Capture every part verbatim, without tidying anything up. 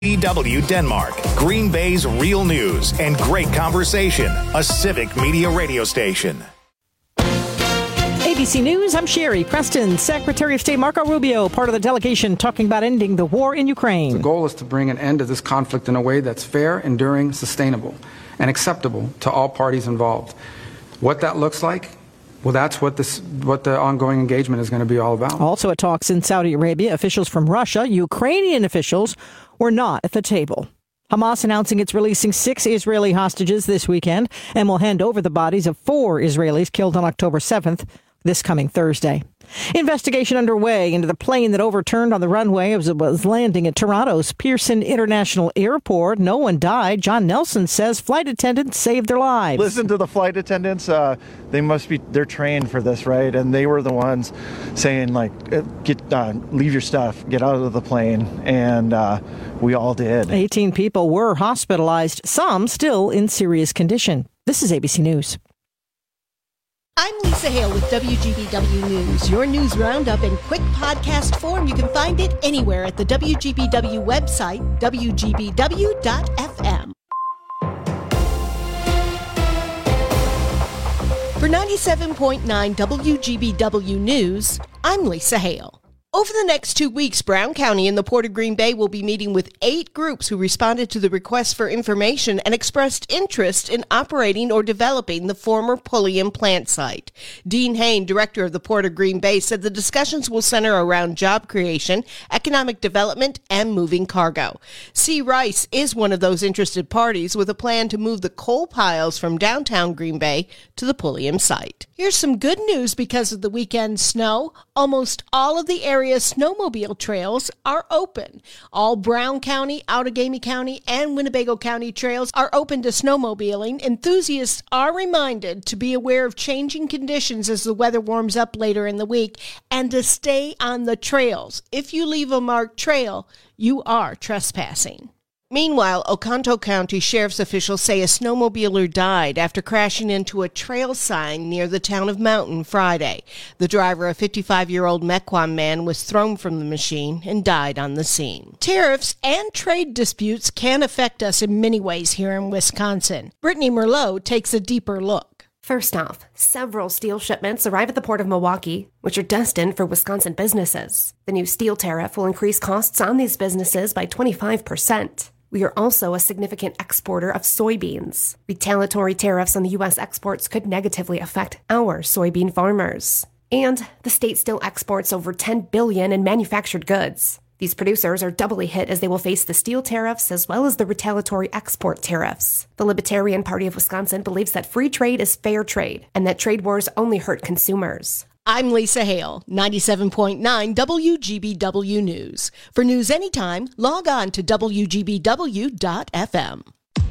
B W Denmark, Green Bay's real news and great conversation, a civic media radio station. A B C News, I'm Sherry Preston. Secretary of State Marco Rubio, part of the delegation talking about ending the war in Ukraine. The goal is to bring an end to this conflict in a way that's fair, enduring, sustainable, and acceptable to all parties involved. What that looks like, well, that's what this, what the ongoing engagement is going to be all about. Also at talks in Saudi Arabia, officials from Russia, Ukrainian officials were not at the table. Hamas announcing it's releasing six Israeli hostages this weekend and will hand over the bodies of four Israelis killed on October seventh, this coming Thursday. Investigation underway into the plane that overturned on the runway as it was landing at Toronto's Pearson International Airport. No one died. John Nelson says flight attendants saved their lives. Listen to the flight attendants. Uh, they must be, they're trained for this, right? And they were the ones saying, like, get, uh, leave your stuff, get out of the plane. And uh, we all did. eighteen people were hospitalized, some still in serious condition. This is A B C News. I'm Lisa Hale with W G B W News, your news roundup in quick podcast form. You can find it anywhere at the W G B W website, W G B W dot F M. For ninety-seven point nine W G B W News, I'm Lisa Hale. Over the next two weeks, Brown County and the Port of Green Bay will be meeting with eight groups who responded to the request for information and expressed interest in operating or developing the former Pulliam plant site. Dean Hain, director of the Port of Green Bay, said the discussions will center around job creation, economic development, and moving cargo. C. Rice is one of those interested parties with a plan to move the coal piles from downtown Green Bay to the Pulliam site. Here's some good news because of the weekend snow. Almost all of the area snowmobile trails are open. All Brown County, Outagamie County, and Winnebago County trails are open to snowmobiling. Enthusiasts are reminded to be aware of changing conditions as the weather warms up later in the week and to stay on the trails. If you leave a marked trail, you are trespassing. Meanwhile, Oconto County Sheriff's officials say a snowmobiler died after crashing into a trail sign near the town of Mountain Friday. The driver, a fifty-five-year-old Mequon man, was thrown from the machine and died on the scene. Tariffs and trade disputes can affect us in many ways here in Wisconsin. Brittany Merlot takes a deeper look. First off, several steel shipments arrive at the Port of Milwaukee, which are destined for Wisconsin businesses. The new steel tariff will increase costs on these businesses by twenty-five percent. We are also a significant exporter of soybeans. Retaliatory tariffs on the U S exports could negatively affect our soybean farmers. And the state still exports over ten billion dollars in manufactured goods. These producers are doubly hit as they will face the steel tariffs as well as the retaliatory export tariffs. The Libertarian Party of Wisconsin believes that free trade is fair trade and that trade wars only hurt consumers. I'm Lisa Hale, ninety-seven point nine W G B W News. For news anytime, log on to W G B W dot F M.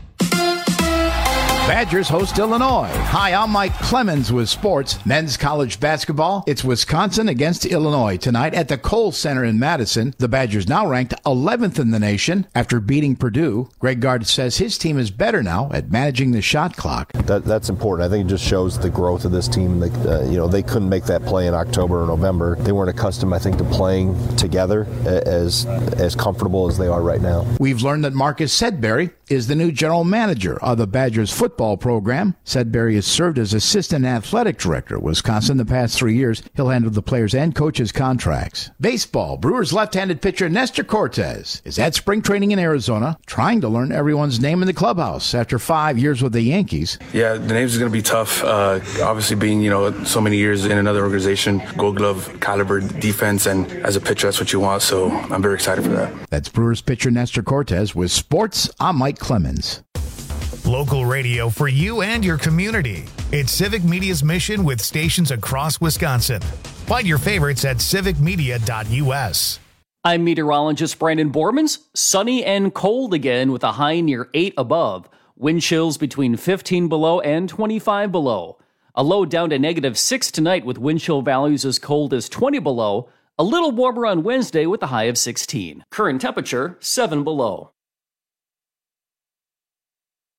Badgers host Illinois. Hi, I'm Mike Clemens with sports. Men's college basketball. It's Wisconsin against Illinois tonight at the Kohl Center in Madison. The Badgers now ranked eleventh in the nation after beating Purdue. Greg Gard says his team is better now at managing the shot clock. That, that's important. I think it just shows the growth of this team. They, uh, you know, they couldn't make that play in October or November. They weren't accustomed, I think, to playing together as as comfortable as they are right now. We've learned that Marcus Sedberry is the new general manager of the Badgers football program. Sedberry has served as assistant athletic director at Wisconsin the past three years. He'll handle the players' and coaches' contracts. Baseball. Brewers left-handed pitcher Nestor Cortes is at spring training in Arizona, trying to learn everyone's name in the clubhouse after five years with the Yankees. Yeah, the names is going to be tough. Uh, obviously, being you know so many years in another organization, Gold Glove caliber defense, and as a pitcher, that's what you want. So I'm very excited for that. That's Brewers pitcher Nestor Cortes with sports. I'm Mike Clemens. Local radio for you and your community. It's Civic Media's mission with stations across Wisconsin. Find your favorites at civic media dot U S. I'm meteorologist Brandon Bormans. Sunny and cold again with a high near eight above. Wind chills between fifteen below and twenty-five below. A low down to negative six tonight with wind chill values as cold as twenty below. A little warmer on Wednesday with a high of sixteen. Current temperature seven below.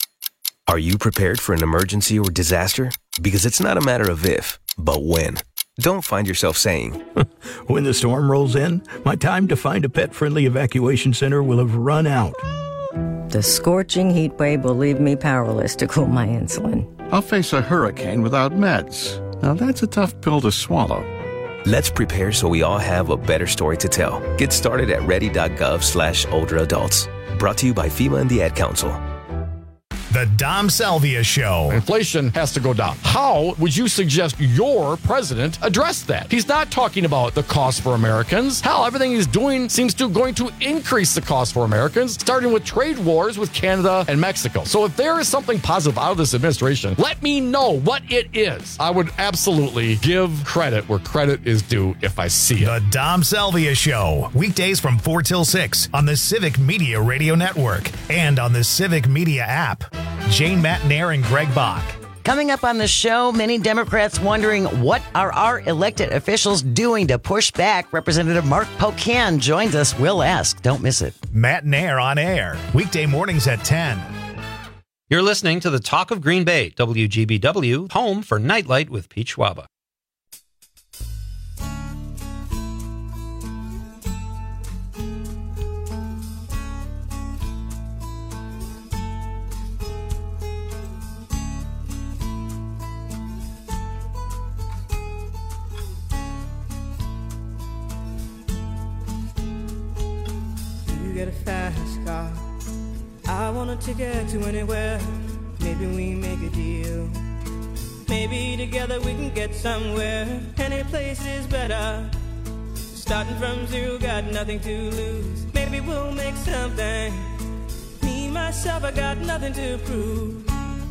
Are you prepared for an emergency or disaster? Because it's not a matter of if, but when. don't find yourself saying, when the storm rolls in, my time to find a pet-friendly evacuation center will have run out. The scorching heat wave will leave me powerless to cool my insulin. I'll face a hurricane without meds. Now that's a tough pill to swallow. Let's prepare so we all have a better story to tell. Get started at ready.gov slash older adults. Brought to you by FEMA and the Ad Council. The Dom Salvia Show. Inflation has to go down. How would you suggest your president address that? He's not talking about the cost for Americans. Hell, everything he's doing seems to going to increase the cost for Americans, starting with trade wars with Canada and Mexico. So if there is something positive out of this administration, let me know what it is. I would absolutely give credit where credit is due if I see it. The Dom Salvia Show. Weekdays from four till six on the Civic Media Radio Network and on the Civic Media app. Jane Matnair and Greg Bach. Coming up on the show, many Democrats wondering what are our elected officials doing to push back. Representative Mark Pocan joins us. We'll ask. Don't miss it. Matnair on air. Weekday mornings at ten. You're listening to the Talk of Green Bay, W G B W, home for Nightlight with Pete Schwaba. Get a fast car. I want a ticket to anywhere. Maybe we make a deal. Maybe together we can get somewhere. Any place is better. Starting from zero, got nothing to lose. Maybe we'll make something. Me, myself, I got nothing to prove.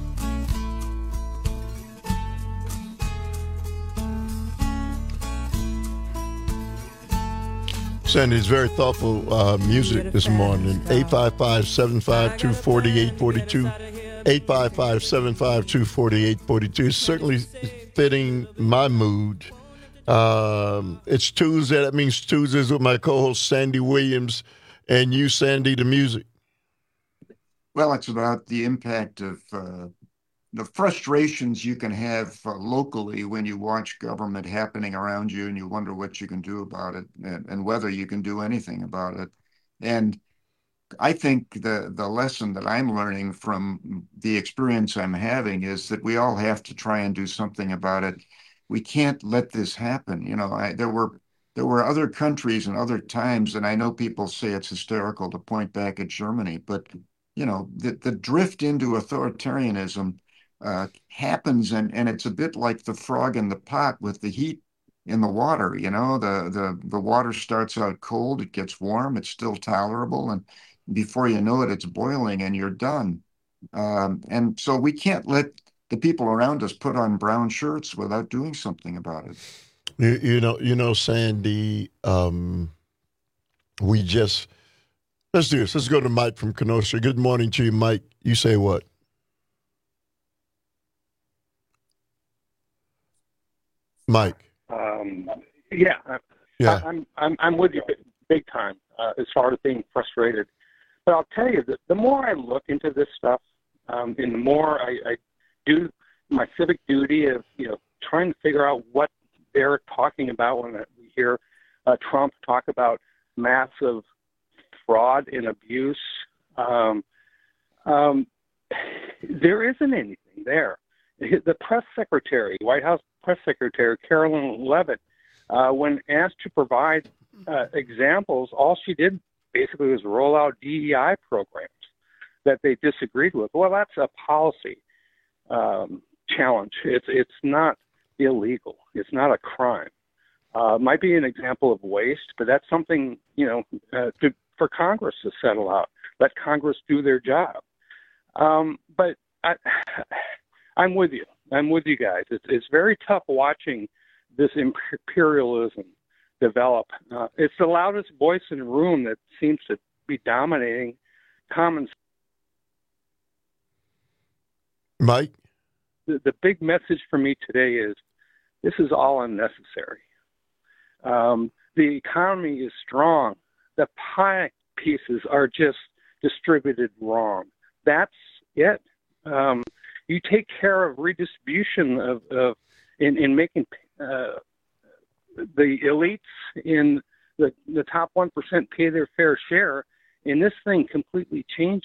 Sandy's very thoughtful uh, music this morning. eight five five, seven five two, four eight four two. eight five five, seven five two, four eight four two. Certainly fitting my mood. Um, it's Tuesday. That means Tuesdays with my co-host Sandy Williams and you, Sandy, the music. Well, it's about the impact of uh, the frustrations you can have uh, locally when you watch government happening around you and you wonder what you can do about it and, and whether you can do anything about it. And I think the, the lesson that I'm learning from the experience I'm having is that we all have to try and do something about it. We can't let this happen. You know, I, there were there were other countries and other times, and I know people say it's hysterical to point back at Germany, but, you know, the, the drift into authoritarianism Uh, happens, and, and it's a bit like the frog in the pot with the heat in the water. You know, the, the, the water starts out cold, it gets warm, it's still tolerable, and before you know it, it's boiling and you're done. Um, and so we can't let the people around us put on brown shirts without doing something about it. You, you know, you know, Sandy, um, we just, let's do this. Let's go to Mike from Kenosha. Good morning to you, Mike. You say what? Mike. Um, yeah, yeah. I, I'm I'm I'm with you big time uh, as far as being frustrated. But I'll tell you that the more I look into this stuff, um, and the more I, I do my civic duty of you know trying to figure out what they're talking about when we hear uh, Trump talk about massive fraud and abuse. Um, um, there isn't anything there. The press secretary, White House press secretary, Carolyn Levitt, uh, when asked to provide uh, examples, all she did basically was roll out D E I programs that they disagreed with. Well, that's a policy um, challenge. It's it's not illegal. It's not a crime. Uh, it might be an example of waste, but that's something, you know, uh, to, for Congress to settle out. Let Congress do their job. Um, but I, I'm with you. I'm with you guys. It's it's very tough watching this imperialism develop. Uh, it's the loudest voice in the room that seems to be dominating common sense. Mike? The, the big message for me today is this is all unnecessary. Um, the economy is strong. The pie pieces are just distributed wrong. That's it. Um, you take care of redistribution of, of in, in making uh, the elites in the, the top one percent pay their fair share, and this thing completely changes.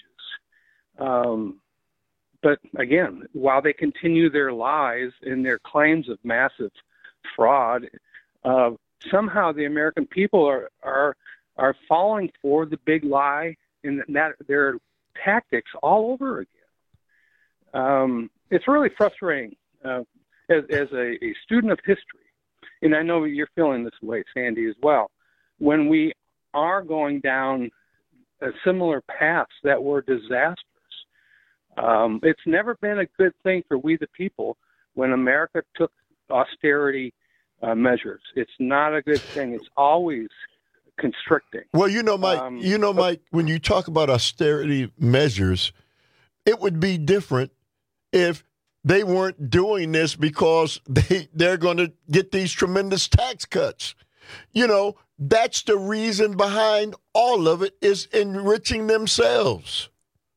Um, but again, while they continue their lies and their claims of massive fraud, uh, somehow the American people are, are, are falling for the big lie and that their tactics all over again. Um, it's really frustrating uh, as, as a, a student of history, and I know you're feeling this way, Sandy, as well, when we are going down a similar paths that were disastrous. Um, it's never been a good thing for we the people when America took austerity uh, measures. It's not a good thing. It's always constricting. Well, you know, Mike, Um, you know, Mike, when you talk about austerity measures, it would be different if they weren't doing this because they, they're going to get these tremendous tax cuts. You know, that's the reason behind all of it, is enriching themselves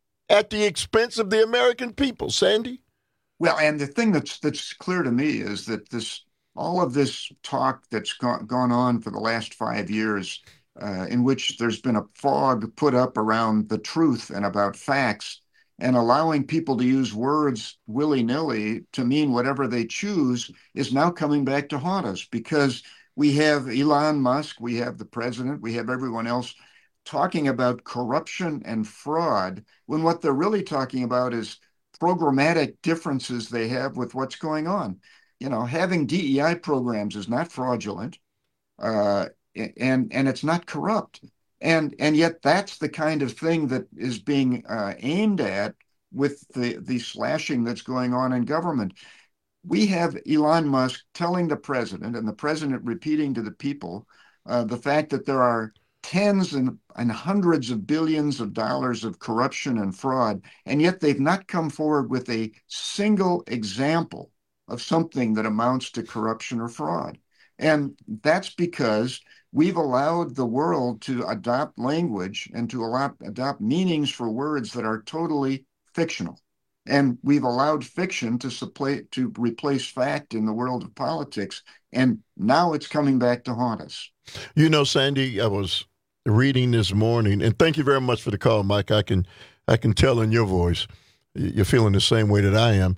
at the expense of the American people. Sandy? Well, and the thing that's that's clear to me is that this all of this talk that's gone, gone on for the last five years, uh, in which there's been a fog put up around the truth and about facts, and allowing people to use words willy-nilly to mean whatever they choose, is now coming back to haunt us, because we have Elon Musk, we have the president, we have everyone else talking about corruption and fraud, when what they're really talking about is programmatic differences they have with what's going on. You know, having D E I programs is not fraudulent, uh, and and it's not corrupt. And and yet that's the kind of thing that is being uh, aimed at with the, the slashing that's going on in government. We have Elon Musk telling the president, and the president repeating to the people, uh, the fact that there are tens and, and hundreds of billions of dollars of corruption and fraud, and yet they've not come forward with a single example of something that amounts to corruption or fraud. And that's because we've allowed the world to adopt language and to allow, adopt meanings for words that are totally fictional. And we've allowed fiction to supply, to replace fact in the world of politics. And now it's coming back to haunt us. You know, Sandy, I was reading this morning, and thank you very much for the call, Mike. I can I can tell in your voice you're feeling the same way that I am.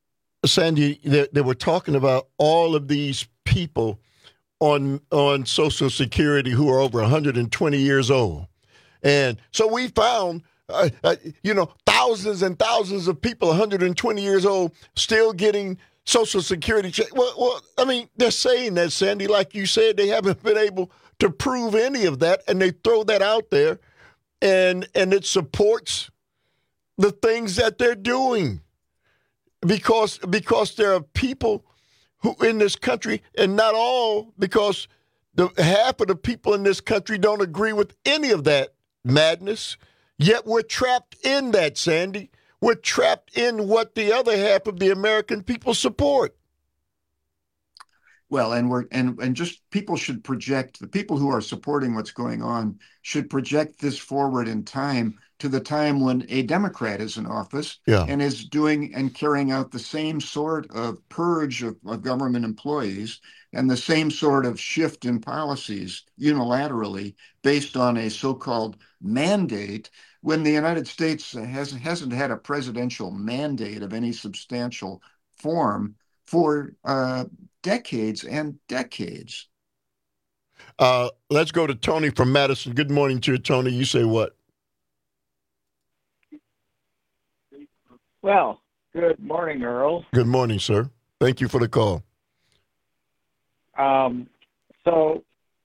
Sandy, they, they were talking about all of these people on on Social Security who are over one hundred twenty years old. And so we found, uh, uh, you know, thousands and thousands of people one hundred twenty years old still getting Social Security check. Well, well, I mean, they're saying that, Sandy, like you said, they haven't been able to prove any of that, and they throw that out there, and and it supports the things that they're doing, because because there are people who in this country, and not all, because the half of the people in this country don't agree with any of that madness, yet we're trapped in that, Sandy. We're trapped in what the other half of the American people support. Well, and we're and and just people should project, the people who are supporting what's going on should project this forward in time to the time when a Democrat is in office, yeah, and is doing and carrying out the same sort of purge of, of government employees and the same sort of shift in policies unilaterally based on a so-called mandate, when the United States has, hasn't had a presidential mandate of any substantial form for uh, decades and decades. Uh, let's go to Tony from Madison. Good morning to you, Tony. You say what? Well, good morning, Earl. Good morning, sir. Thank you for the call. Um, so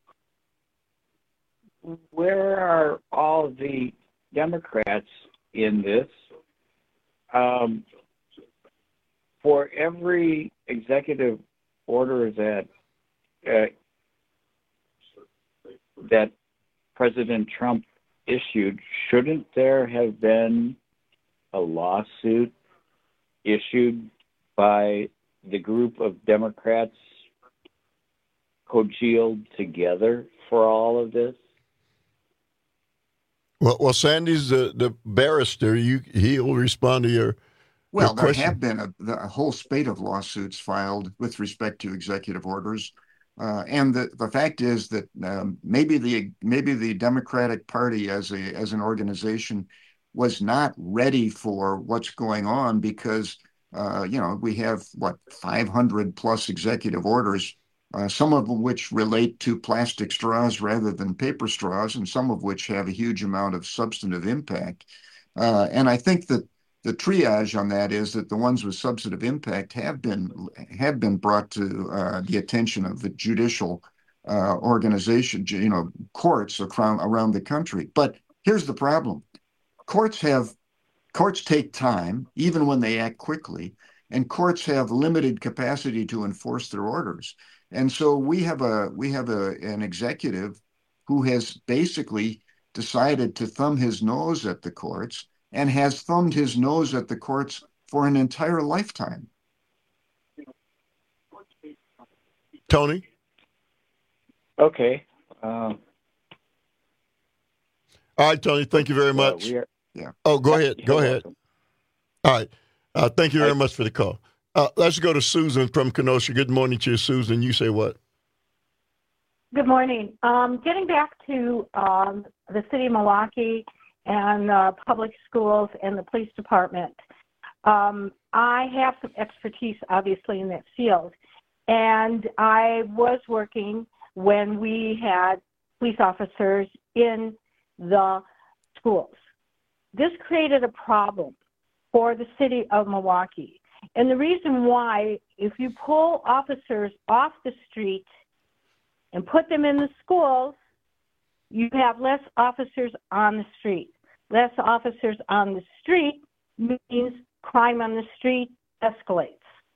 where are all the Democrats in this? Um, for every executive order that uh, that President Trump issued, shouldn't there have been a lawsuit issued by the group of Democrats congealed together for all of this? Well, well, Sandy's the, the barrister. You, he'll respond to your Well, your there question. have been a, a whole spate of lawsuits filed with respect to executive orders. Uh, and the, the fact is that um, maybe the maybe the Democratic Party as a as an organization was not ready for what's going on because uh, you know we have what five hundred plus executive orders, uh, some of which relate to plastic straws rather than paper straws, and some of which have a huge amount of substantive impact. Uh, and I think that the triage on that is that the ones with substantive impact have been have been brought to uh, the attention of the judicial uh, organization, you know, courts around around the country. But here's the problem: courts have courts take time, even when they act quickly, and courts have limited capacity to enforce their orders. And so we have a we have a an executive who has basically decided to thumb his nose at the courts, and has thumbed his nose at the courts for an entire lifetime. Tony? Okay. Um, All right, Tony, thank you very much. Uh, we are, yeah. Oh, go ahead. You're Go welcome. ahead. All right. Uh, thank you very much for the call. Uh, let's go to Susan from Kenosha. Good morning to you, Susan. You say what? Good morning. Um, getting back to um, the city of Milwaukee and uh, public schools and the police department. Um, I have some expertise, obviously, in that field. And I was working when we had police officers in the schools. This created a problem for the city of Milwaukee. And the reason why, if you pull officers off the street and put them in the schools, you have less officers on the street. Less officers on the street means crime on the street escalates.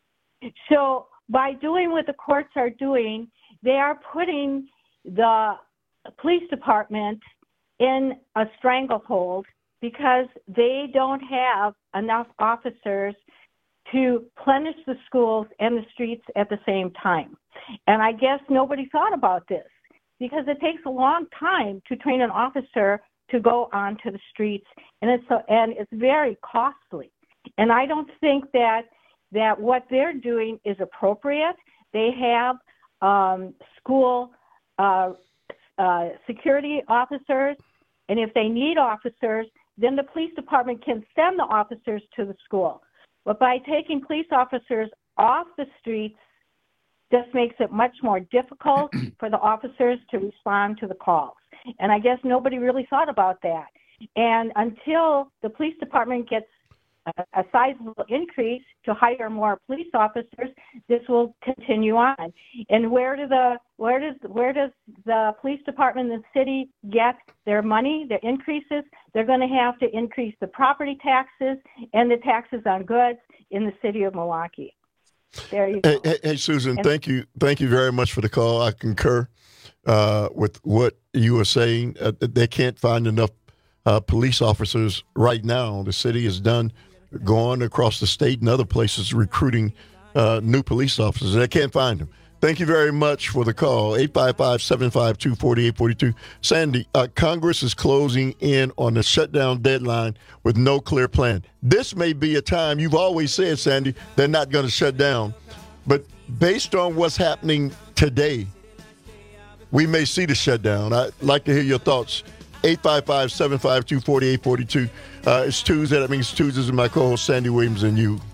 So by doing what the courts are doing, they are putting the police department in a stranglehold because they don't have enough officers to plenish the schools and the streets at the same time. And I guess nobody thought about this because it takes a long time to train an officer to go onto the streets, and it's a, and it's very costly. And I don't think that that what they're doing is appropriate. They have um, school uh, uh, security officers, and if they need officers, then the police department can send the officers to the school. But by taking police officers off the streets, this makes it much more difficult for the officers to respond to the calls. And I guess nobody really thought about that. And until the police department gets a, a sizable increase to hire more police officers, this will continue on. And where do the where does where does the police department and the city get their money, their increases? They're going to have to increase the property taxes and the taxes on goods in the city of Milwaukee. There you go. Hey, hey, hey Susan, and, thank you. Thank you very much for the call. I concur uh, with what you were saying. Uh, they can't find enough uh, police officers right now. The city has done, gone across the state and other places recruiting uh, new police officers. They can't find them. Thank you very much for the call. eight five five, seven five two, four eight four two. Sandy, uh, Congress is closing in on the shutdown deadline with no clear plan. This may be a time, you've always said, Sandy, they're not going to shut down. But based on what's happening today, we may see the shutdown. I'd like to hear your thoughts. eight five five, seven five two, four eight four two. Uh, it's Tuesday. That means Tuesdays with my co-host Sandy Williams and you.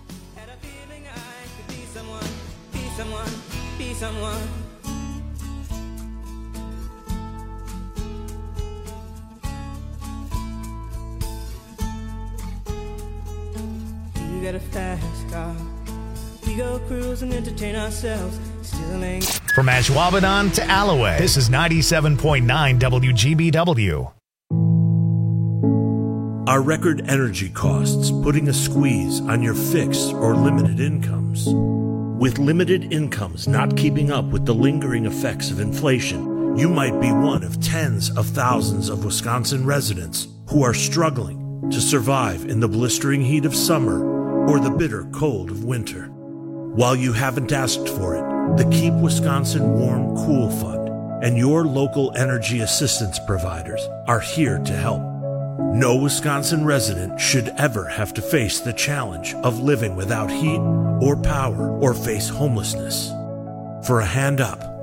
Someone. You got a fast car. We go cruise and entertain ourselves. Still ain't. From Ashwaubenon to Alloway, this is ninety-seven point nine W G B W. Are record energy costs putting a squeeze on your fixed or limited incomes? With limited incomes not keeping up with the lingering effects of inflation, you might be one of tens of thousands of Wisconsin residents who are struggling to survive in the blistering heat of summer or the bitter cold of winter. While you haven't asked for it, the Keep Wisconsin Warm Cool Fund and your local energy assistance providers are here to help. No Wisconsin resident should ever have to face the challenge of living without heat or power or face homelessness. For a hand up,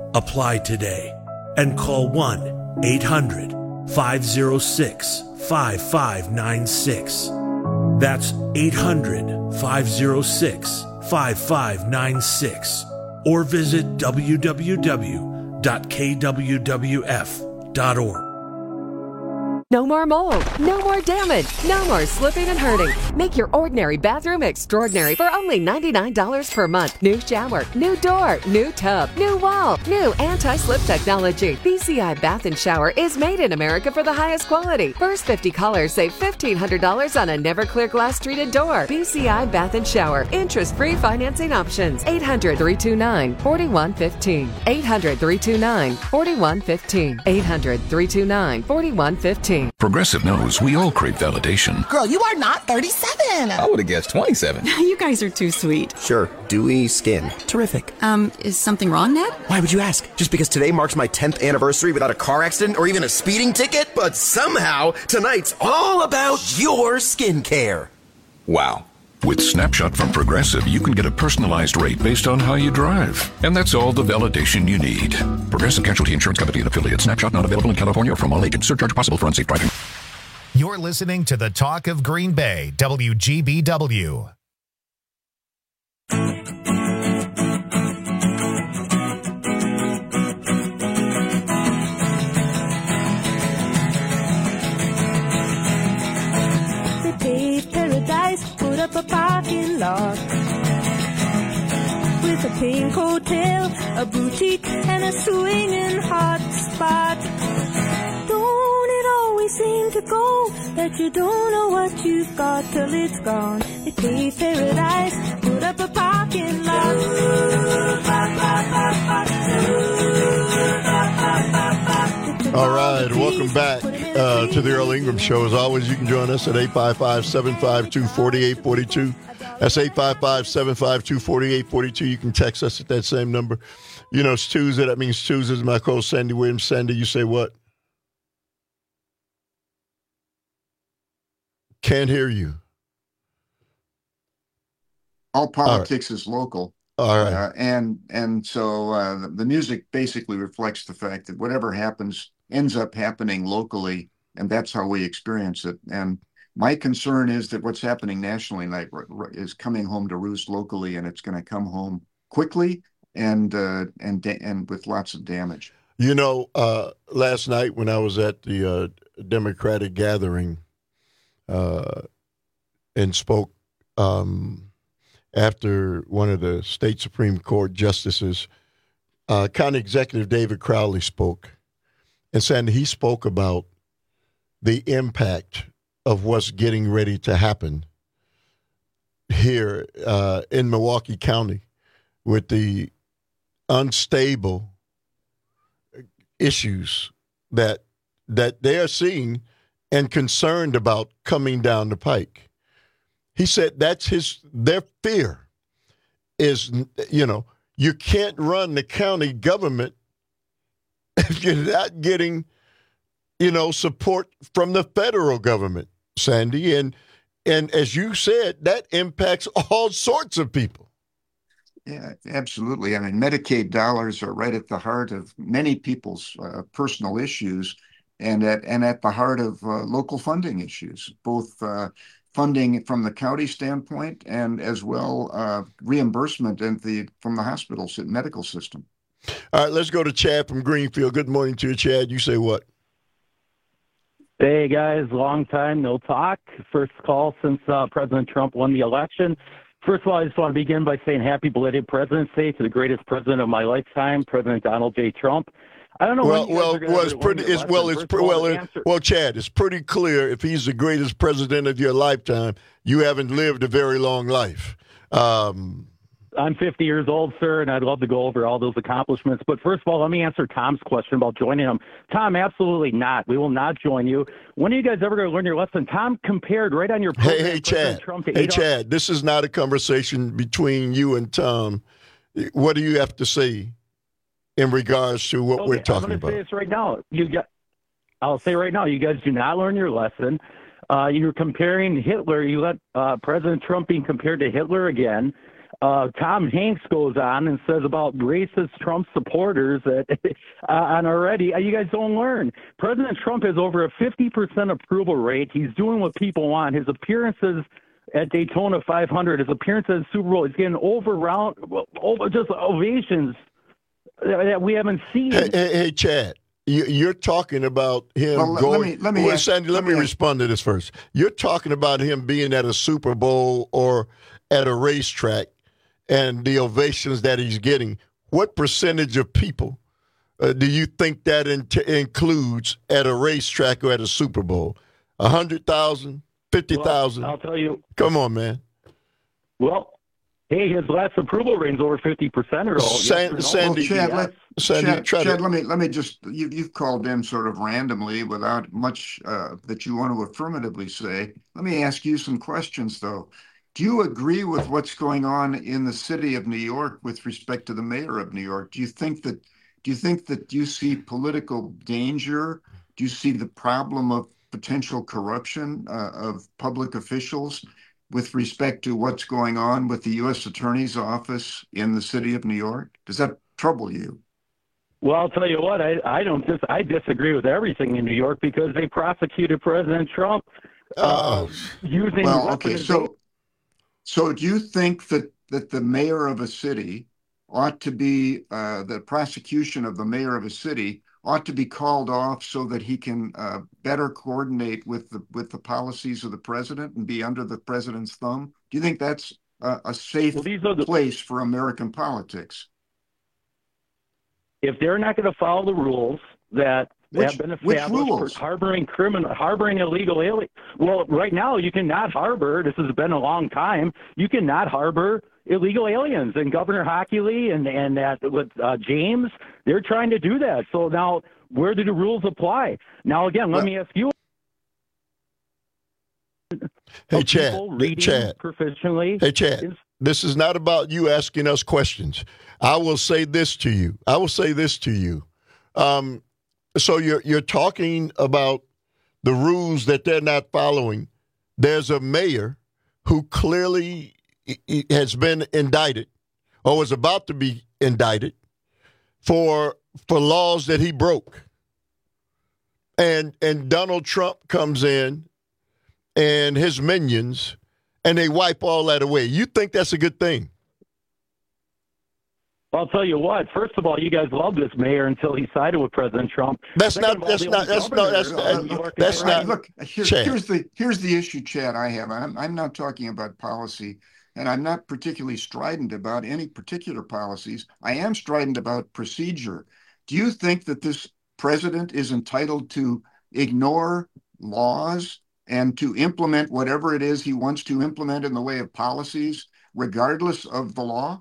Apply today and call one eight hundred five oh six five five nine six. That's eight hundred five oh six five five nine six. Or visit w w w dot k w w f dot org. No more mold, no more damage, no more slipping and hurting. Make your ordinary bathroom extraordinary for only ninety-nine dollars per month. New shower, new door, new tub, new wall, new anti-slip technology. B C I Bath and Shower is made in America for the highest quality. First fifty callers save fifteen hundred dollars on a never clear glass treated door. B C I Bath and Shower. Interest-free financing options. eight hundred, three two nine, four one one five. eight hundred, three two nine, four one one five. eight hundred, three two nine, four one one five. Progressive knows we all crave validation. Girl, you are not thirty-seven. I would have guessed twenty-seven. You guys are too sweet. Sure, dewy skin. Terrific. Um, is something wrong, Ned? Why would you ask? Just because today marks my tenth anniversary without a car accident or even a speeding ticket? But somehow, tonight's all about your skincare. Wow. With Snapshot from Progressive, you can get a personalized rate based on how you drive. And that's all the validation you need. Progressive Casualty Insurance Company and affiliates. Snapshot not available in California or from all agents. Surcharge possible for unsafe driving. You're listening to the Talk of Green Bay, W G B W. Put up a parking lot with a pink hotel, a boutique, and a swinging hot spot. Don't it always seem to go that you don't know what you've got till it's gone? They paved paradise, put up a parking lot. All right, welcome back uh, to the Earl Ingram Show. As always, you can join us at eight five five, seven five two, four eight four two. That's eight five five, seven five two, four eight four two. You can text us at that same number. You know, it's Tuesday. That means Tuesday is my co-host, Sandy Williams. Sandy, you say what? Can't hear you. All politics All right. is local. All right. Uh, and and so uh, the, the music basically reflects the fact that whatever happens ends up happening locally, and that's how we experience it. And my concern is that what's happening nationally like, is coming home to roost locally, and it's going to come home quickly and uh, and and with lots of damage. You know, uh, last night when I was at the uh, Democratic gathering uh, and spoke um, after one of the state Supreme Court justices, uh, County Executive David Crowley spoke. And Sandy, he spoke about the impact of what's getting ready to happen here uh, in Milwaukee County with the unstable issues that that they are seeing and concerned about coming down the pike. He said that's his their fear is, you know, you can't run the county government if you're not getting, you know, support from the federal government, Sandy. And and as you said, that impacts all sorts of people. Yeah, absolutely. I mean, Medicaid dollars are right at the heart of many people's uh, personal issues, and at and at the heart of uh, local funding issues, both uh, funding from the county standpoint and as well uh, reimbursement and the from the hospitals and medical system. All right, let's go to Chad from Greenfield. Good morning to you, Chad. You say what? Hey, guys. Long time, no talk. First call since uh, President Trump won the election. First of all, I just want to begin by saying happy belated President's Day to the greatest president of my lifetime, President Donald J. Trump. I don't know. Well, well, well, it's pretty. It's well, it's pre- well, it, well, Chad. It's pretty clear if he's the greatest president of your lifetime, you haven't lived a very long life. Um, I'm fifty years old, sir, and I'd love to go over all those accomplishments. But first of all, let me answer Tom's question about joining him. Tom, absolutely not. We will not join you. When are you guys ever going to learn your lesson? Tom compared right on your program, Hey, hey, Chad. Trump to hey, Adolf- Chad. This is not a conversation between you and Tom. What do you have to say in regards to what okay, we're talking I'm about? I'm going to say this right now. You got, I'll say right now, you guys do not learn your lesson. Uh, you're comparing Hitler. You let uh, President Trump being compared to Hitler again. uh, Tom Hanks goes on and says about racist Trump supporters that uh, and already uh, you guys don't learn. President Trump has over a fifty percent approval rate. He's doing what people want. His appearances at Daytona five hundred, his appearances at Super Bowl, he's getting over round, over just ovations that we haven't seen. Hey, hey, hey Chad. You're talking about him well, going. Let me, let me well, ask, Sandy, let, let me, me respond to this first. You're talking about him being at a Super Bowl or at a racetrack and the ovations that he's getting. What percentage of people uh, do you think that in- includes at a racetrack or at a Super Bowl? one hundred thousand, fifty thousand? Well, I'll tell you. Come on, man. Well, hey, his last approval rating's over fifty percent or so. San, yes, Sandy, well, Chad, let, Sandy, Chad, try Chad to, let me let me just you, you've called in sort of randomly without much uh, that you want to affirmatively say. Let me ask you some questions though. Do you agree with what's going on in the city of New York with respect to the mayor of New York? Do you think that do you think that you see political danger? Do you see the problem of potential corruption uh, of public officials with respect to what's going on with the U S Attorney's Office in the city of New York? Does that trouble you? Well, I'll tell you what, I, I don't dis- I disagree with everything in New York because they prosecuted President Trump uh, oh. using well, okay, so so do you think that, that the mayor of a city ought to be, uh, the prosecution of the mayor of a city ought to be called off so that he can uh, better coordinate with the with the policies of the president and be under the president's thumb? Do you think that's a, a safe well, these are the, place for American politics? If they're not going to follow the rules that which, have been which established rules? for harboring criminal, harboring illegal aliens, well, right now you cannot harbor. This has been a long time. You cannot harbor illegal aliens, and Governor Hochuli and and that with uh, James, they're trying to do that. So now, where do the rules apply? Now, again, let well, me ask you. Hey, Chad. Chad. Professionally. Hey, Chad. Is, this is not about you asking us questions. I will say this to you. I will say this to you. Um, so you're you're talking about the rules that they're not following. There's a mayor who clearly has been indicted or was about to be indicted for for laws that he broke. And and Donald Trump comes in and his minions and they wipe all that away. You think that's a good thing? I'll tell you what. First of all, you guys loved this mayor until he sided with President Trump. That's Second not. All, that's not. That's not. That's, uh, that's right, not. Look, here, here's the here's the issue, Chad. I have. I'm I'm not talking about policy, and I'm not particularly strident about any particular policies. I am strident about procedure. Do you think that this president is entitled to ignore laws and to implement whatever it is he wants to implement in the way of policies, regardless of the law?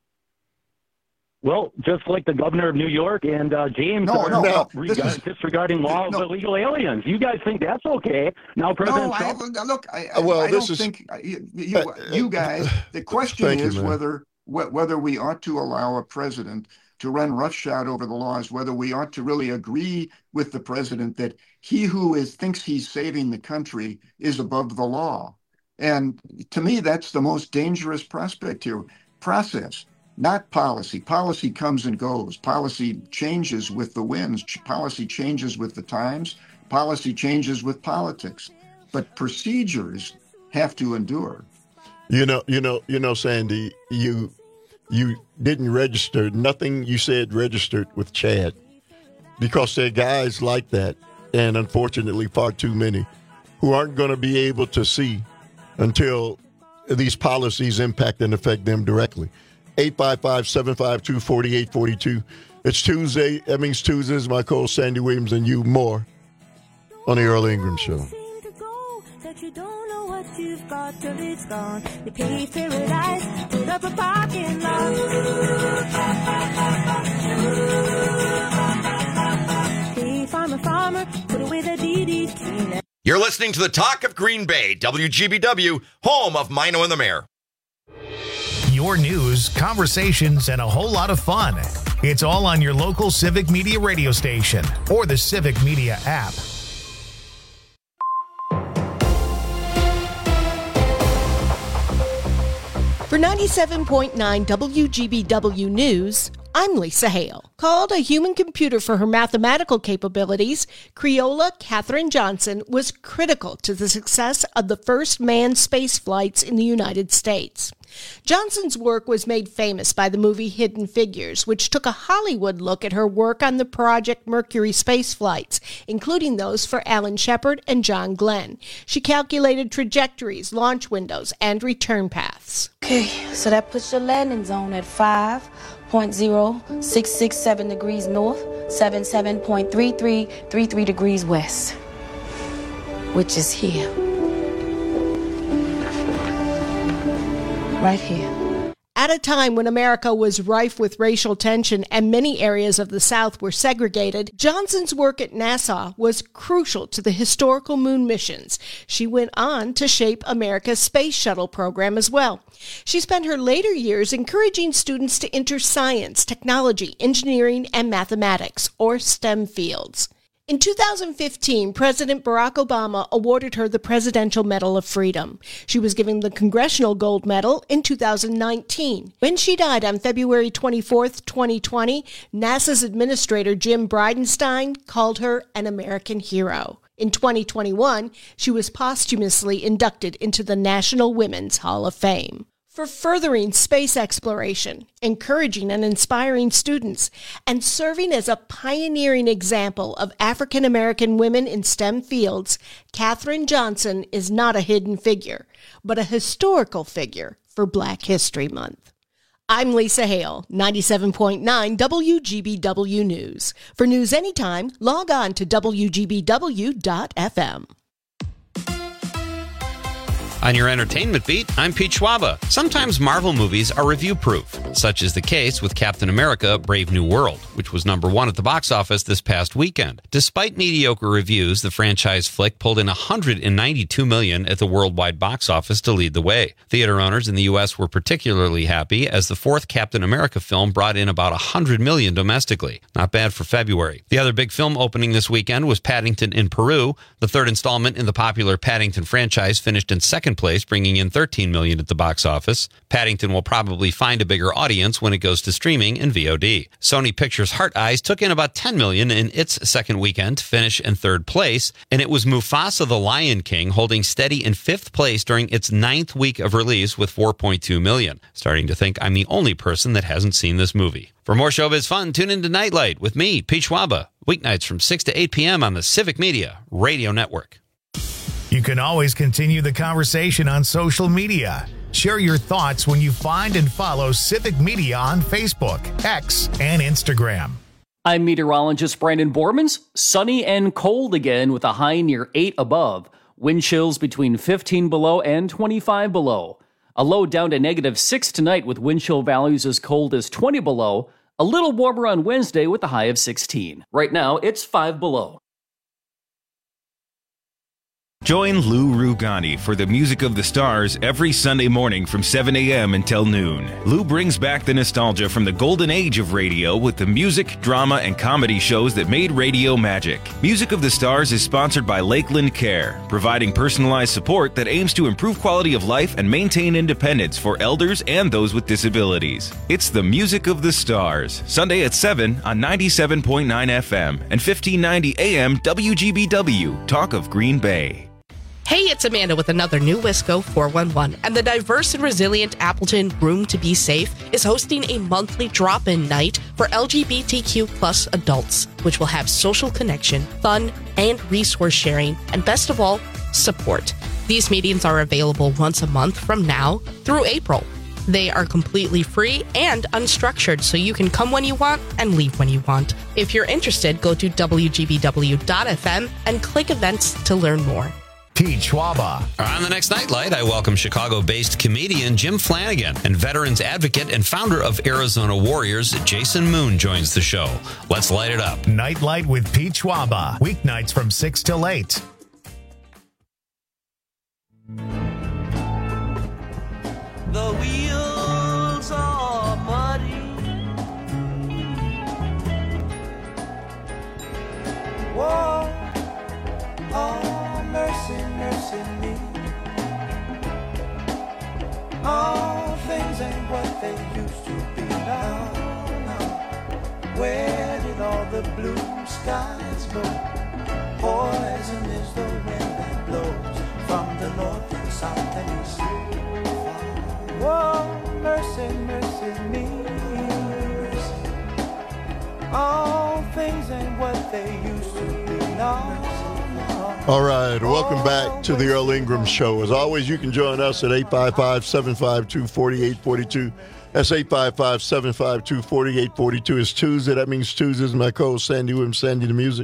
Well, just like the governor of New York and uh, James no, are no, no. Regard, is, disregarding law no. of illegal aliens. You guys think that's okay? Now, President no, Trump. I, look, I, I, well, I this don't is, think you, you, you guys. The question is you, whether whether we ought to allow a president to run roughshod over the laws. Whether we ought to really agree with the president that he who is thinks he's saving the country is above the law. And to me, that's the most dangerous prospect here. Process. Not policy. Policy comes and goes. Policy changes with the winds. Policy changes with the times. Policy changes with politics. But procedures have to endure. You know, you know, you know, Sandy, you you didn't register. Nothing you said registered with Chad because there are guys like that, and unfortunately far too many, who aren't going to be able to see until these policies impact and affect them directly. eight five five, seven five two, four eight four two. It's Tuesday. That means Tuesdays. My co-host Sandy Williams and you more on the Earl Ingram Show. You don't know what you've got till it's gone. They paved paradise, put up a parking lot. Hey, farmer, farmer, put away the D D T. You're listening to the Talk of Green Bay, W G B W, home of Mino and the Mayor. Your news, conversations, and a whole lot of fun. It's all on your local Civic Media radio station or the Civic Media app. For ninety-seven point nine W G B W News, I'm Lisa Hale. Called a human computer for her mathematical capabilities, Creola Katherine Johnson was critical to the success of the first manned space flights in the United States. Johnson's work was made famous by the movie Hidden Figures, which took a Hollywood look at her work on the Project Mercury space flights, including those for Alan Shepard and John Glenn. She calculated trajectories, launch windows, and return paths. Okay, so that puts your landing zone at five point zero six six seven degrees north, seventy-seven point three three three three degrees west, which is here. Right here. At a time when America was rife with racial tension and many areas of the South were segregated, Johnson's work at NASA was crucial to the historical moon missions. She went on to shape America's space shuttle program as well. She spent her later years encouraging students to enter science, technology, engineering, and mathematics, or STEM fields. In two thousand fifteen, President Barack Obama awarded her the Presidential Medal of Freedom. She was given the Congressional Gold Medal in two thousand nineteen. When she died on February twenty-fourth, twenty twenty, NASA's administrator Jim Bridenstine called her an American hero. In twenty twenty-one, she was posthumously inducted into the National Women's Hall of Fame. For furthering space exploration, encouraging and inspiring students, and serving as a pioneering example of African American women in STEM fields, Katherine Johnson is not a hidden figure, but a historical figure for Black History Month. I'm Lisa Hale, ninety-seven point nine W G B W News. For news anytime, log on to W G B W dot F M. On your entertainment beat, I'm Pete Schwaba. Sometimes Marvel movies are review-proof. Such is the case with Captain America: Brave New World, which was number one at the box office this past weekend. Despite mediocre reviews, the franchise flick pulled in one hundred ninety-two million dollars at the worldwide box office to lead the way. Theater owners in the U S were particularly happy as the fourth Captain America film brought in about one hundred million dollars domestically. Not bad for February. The other big film opening this weekend was Paddington in Peru. The third installment in the popular Paddington franchise finished in second place, bringing in thirteen million dollars at the box office. Paddington will probably find a bigger audience when it goes to streaming and V O D. Sony Pictures' Heart Eyes took in about ten million dollars in its second weekend to finish in third place, and it was Mufasa the Lion King holding steady in fifth place during its ninth week of release with four point two million dollars. Starting to think I'm the only person that hasn't seen this movie. For more showbiz fun, tune into Nightlight with me, Pete Schwaba, weeknights from six to eight p.m. on the Civic Media Radio Network. You can always continue the conversation on social media. Share your thoughts when you find and follow Civic Media on Facebook, X, and Instagram. I'm meteorologist Brandon Bormans. Sunny and cold again with a high near eight above. Wind chills between fifteen below and twenty-five below. A low down to negative six tonight with wind chill values as cold as twenty below. A little warmer on Wednesday with a high of sixteen. Right now, it's five below. Join Lou Rugani for the Music of the Stars every Sunday morning from seven a.m. until noon. Lou brings back the nostalgia from the golden age of radio with the music, drama, and comedy shows that made radio magic. Music of the Stars is sponsored by Lakeland Care, providing personalized support that aims to improve quality of life and maintain independence for elders and those with disabilities. It's the Music of the Stars, Sunday at seven on ninety-seven point nine F M and fifteen ninety A M W G B W, Talk of Green Bay. Hey, it's Amanda with another new Wisco four one one, and the diverse and resilient Appleton Room to Be Safe is hosting a monthly drop-in night for L G B T Q plus adults, which will have social connection, fun, and resource sharing, and best of all, support. These meetings are available once a month from now through April. They are completely free and unstructured, so you can come when you want and leave when you want. If you're interested, go to W G B W dot F M and click events to learn more. Pete Schwaba. On the next Nightlight, I welcome Chicago-based comedian Jim Flanagan, and veterans advocate and founder of Arizona Warriors, Jason Moon, joins the show. Let's light it up. Nightlight with Pete Schwaba, weeknights from six till eight. The wheels are muddy. Whoa, oh, mercy, mercy me. All things ain't what they used to be now. now. Where did all the blue skies go? Poison is the wind that blows from the north and south and east. Whoa, mercy, mercy me. All things ain't what they used to be now. All right, welcome back to the Earl Ingram Show. As always, you can join us at eight five five, seven five two, four eight four two. That's eight five five, seven five two, four eight four two. It's Tuesday. That means Tuesday is my co-host, Sandy Williams, Sandy the Music.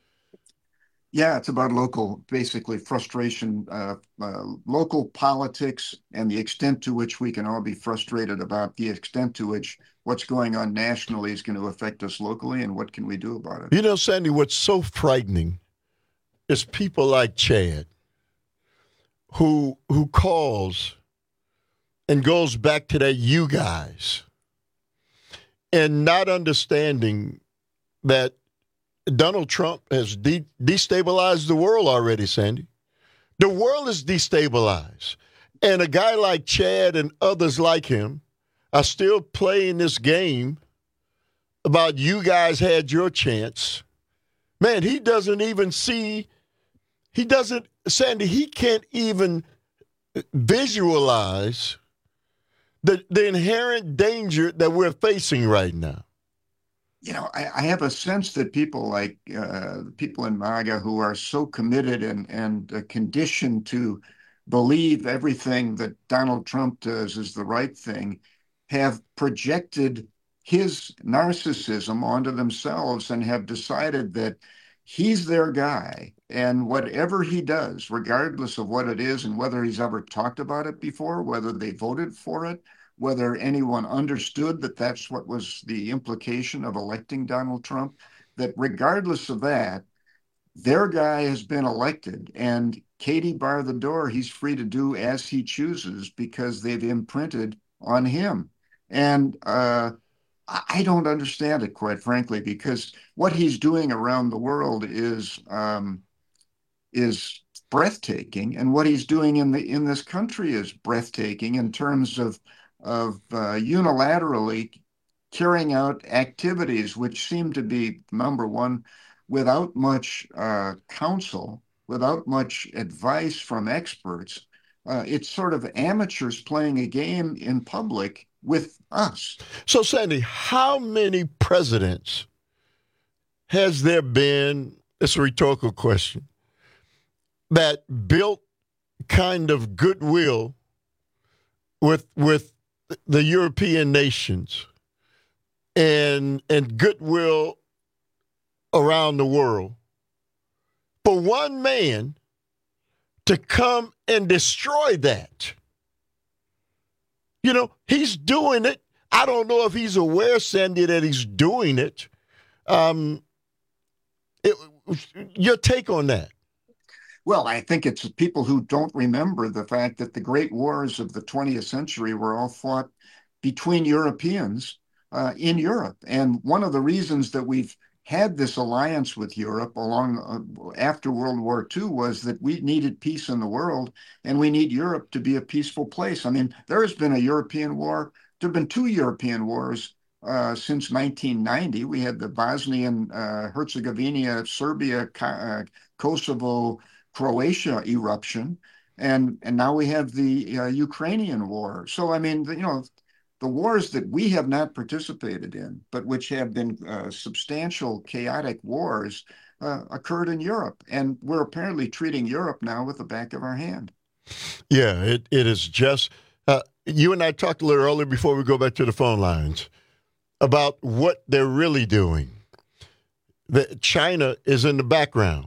Yeah, it's about local, basically, frustration, uh, uh, local politics and the extent to which we can all be frustrated about the extent to which what's going on nationally is going to affect us locally, and what can we do about it? You know, Sandy, what's so frightening is people like Chad who who calls and goes back to that you guys and not understanding that Donald Trump has de- destabilized the world already, Sandy. The world is destabilized. And a guy like Chad and others like him are still playing this game about you guys had your chance. Man, he doesn't even see, he doesn't, Sandy, he can't even visualize the, the inherent danger that we're facing right now. You know, I, I have a sense that people like uh, people in MAGA who are so committed and, and uh, conditioned to believe everything that Donald Trump does is the right thing have projected his narcissism onto themselves and have decided that he's their guy. And whatever he does, regardless of what it is and whether he's ever talked about it before, whether they voted for it, whether anyone understood that that's what was the implication of electing Donald Trump, that regardless of that, their guy has been elected, and Katie bar the door, he's free to do as he chooses because they've imprinted on him. And uh, I don't understand it, quite frankly, because what he's doing around the world is um, is breathtaking, and what he's doing in the in this country is breathtaking in terms of of uh, unilaterally carrying out activities which seem to be, number one, without much uh, counsel, without much advice from experts. Uh, it's sort of amateurs playing a game in public with us. So, Sandy, how many presidents has there been, it's a rhetorical question, that built kind of goodwill with with the European nations and and goodwill around the world for one man to come and destroy that? You know, he's doing it. I don't know if he's aware, Sandy, that he's doing it. Um, it your take on that? Well, I think it's people who don't remember the fact that the great wars of the twentieth century were all fought between Europeans uh, in Europe. And one of the reasons that we've had this alliance with Europe along uh, after World War Two was that we needed peace in the world, and we need Europe to be a peaceful place. I mean, there has been a European war. There have been two European wars uh, since nineteen ninety. We had the Bosnian, uh, Herzegovina, Serbia, uh, Kosovo, Croatia eruption, and and now we have the uh, Ukrainian war. So, I mean, you know, the wars that we have not participated in, but which have been uh, substantial, chaotic wars, uh, occurred in Europe. And we're apparently treating Europe now with the back of our hand. Yeah, it, it is just, uh, you and I talked a little earlier before we go back to the phone lines about what they're really doing. The, China is in the background.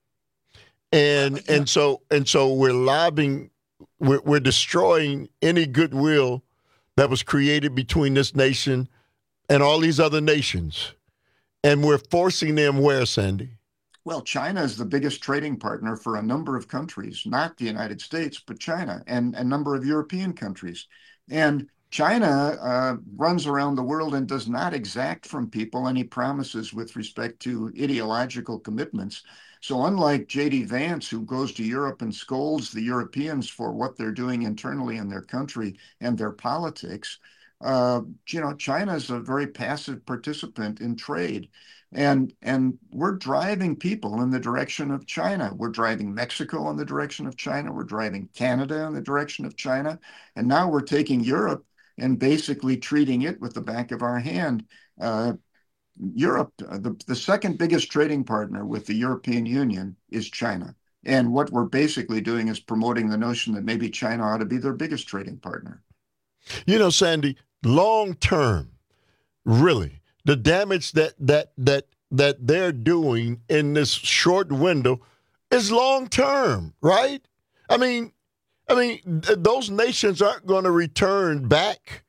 And yeah. and so and so we're lobbying, we're, we're destroying any goodwill that was created between this nation and all these other nations. And we're forcing them where, Sandy? Well, China is the biggest trading partner for a number of countries, not the United States, but China, and a number of European countries. And China uh, runs around the world and does not exact from people any promises with respect to ideological commitments. So unlike J D Vance, who goes to Europe and scolds the Europeans for what they're doing internally in their country and their politics, uh, you know, China is a very passive participant in trade. And, and we're driving people in the direction of China. We're driving Mexico in the direction of China. We're driving Canada in the direction of China. And now we're taking Europe and basically treating it with the back of our hand. Uh, Europe, the, the second biggest trading partner with the European Union is China. And what we're basically doing is promoting the notion that maybe China ought to be their biggest trading partner. You know, Sandy, long term, really, the damage that that that that they're doing in this short window is long term, right? I mean, I mean, th- those nations aren't going to return back